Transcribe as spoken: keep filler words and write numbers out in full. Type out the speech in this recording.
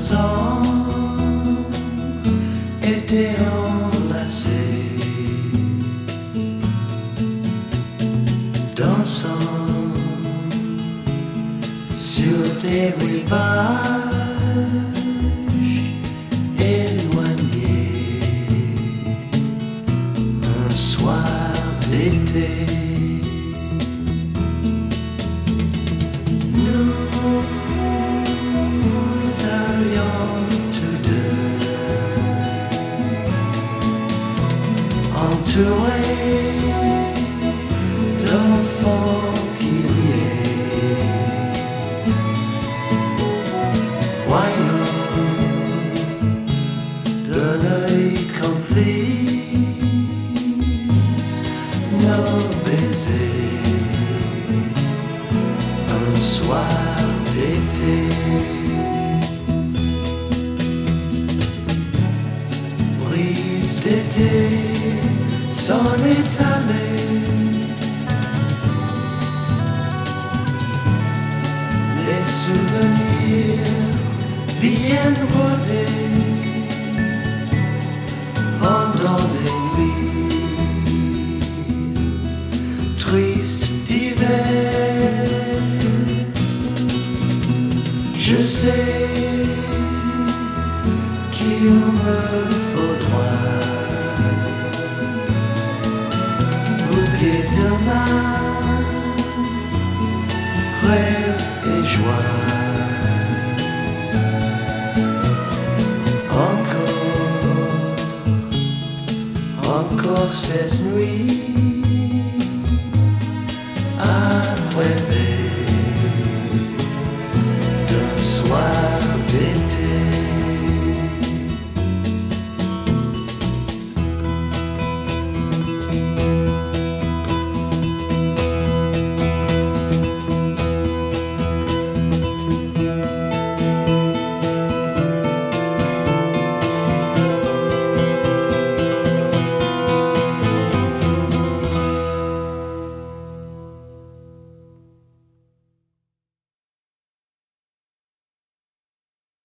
nos ans étaient enlacés, dansant sur des rivages éloignés. Un soir d'été, nous allions tous deux, entourés d'enfants qui riaient, voyant de l'œil complice nos baisers. Un soir d'été, brise d'été s'en est allée. Les souvenirs viennent rôder pendant les nuits tristes d'hiver. Je sais qu'il me faudra oublier demain, rêve et joie. Encore, encore cette nuit,